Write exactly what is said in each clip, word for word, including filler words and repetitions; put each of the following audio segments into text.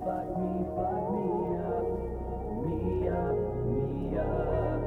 fuck me, fuck me up, me up, me up.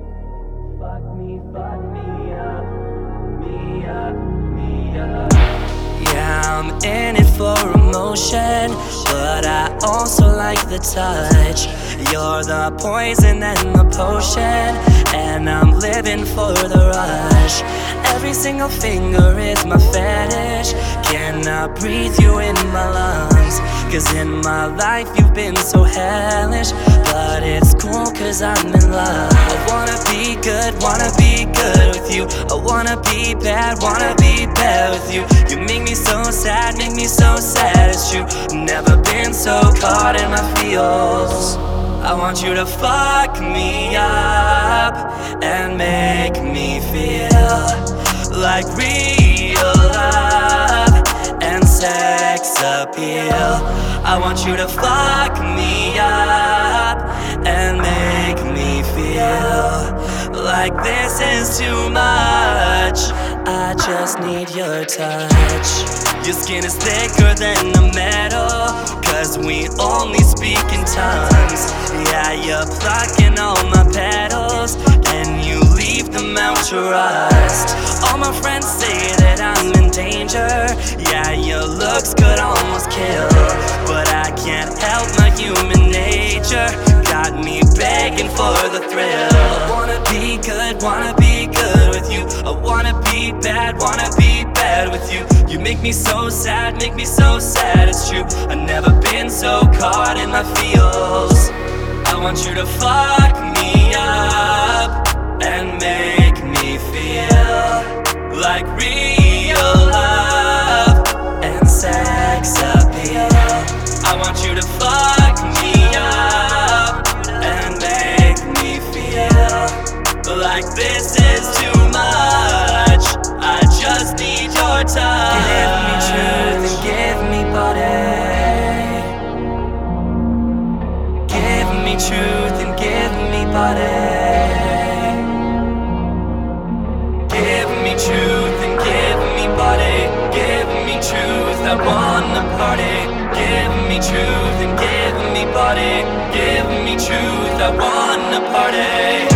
Fuck me, fuck me up, me up, me up. Yeah, I'm in it for emotion, but I also like the touch. You're the poison and the potion, and I'm living for the rush. Every single finger is my fetish. Cannot breathe you in my lungs, cause in my life you've been so hellish. But it's cool cause I'm in love. I wanna be good, wanna be good with you. I wanna be bad, wanna be bad with you. You make me so sad, make me so sad, it's true. Never been so caught in my feels. I want you to fuck me up and make me feel like real love and sex appeal. I want you to fuck me up and make me feel like this is too much. I just need your touch. Your skin is thicker than the metal, cause we only speak in tongues. Yeah, you're plucking all my petals, and you leave them out to rust. All my friends say that I'm in danger. Yeah, your looks could almost kill, but I can't help my human nature. Got me begging for the thrill. I wanna be good, wanna be good with you. I wanna be bad, wanna be bad with you. You make me so sad, make me so sad, it's true. I've never been so caught in my feels. I want you to fuck me up and make me feel like real love and sex appeal. I want you to fuck me up and make me feel like this is too much. I just need your touch. Give me truth and give me body. Give me truth and give me body. Give me truth and give me body. Give me truth, I wanna party. Give me truth and give me body. Give me truth, I wanna party.